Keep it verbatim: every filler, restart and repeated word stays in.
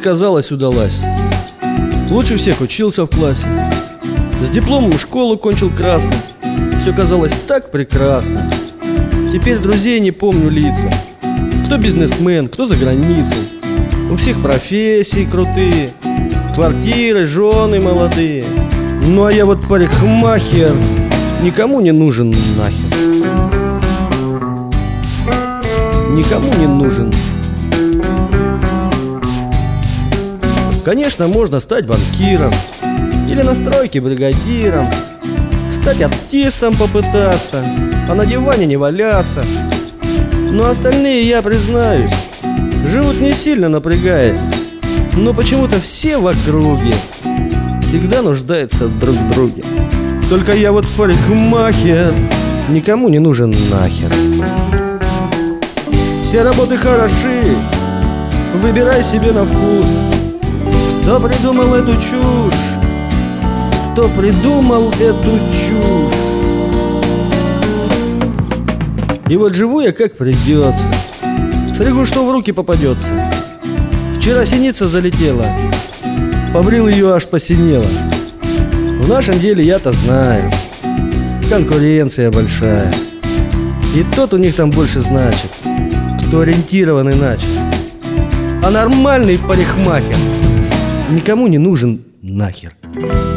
казалось, удалась. Лучше всех учился в классе. С дипломом школу кончил красным. Все казалось так прекрасно. Теперь друзей не помню лица. Кто бизнесмен, кто за границей. У всех профессии крутые, квартиры, жены молодые. Ну а я вот парикмахер, никому не нужен нахер. Никому не нужен. Конечно, можно стать банкиром или на стройке бригадиром, стать артистом попытаться, а на диване не валяться. Но остальные, я признаюсь, живут не сильно напрягаясь. Но почему-то все в округе всегда нуждаются друг в друге. Только я вот парикмахер, никому не нужен нахер. Все работы хороши, выбирай себе на вкус. Кто придумал эту чушь? Кто придумал эту чушь? И вот живу я как придется, стригу, что в руки попадется. Вчера синица залетела, побрил ее, аж посинела. В нашем деле я-то знаю, конкуренция большая. И тот у них там больше значит, кто ориентирован иначе. А нормальный парикмахер никому не нужен нахер.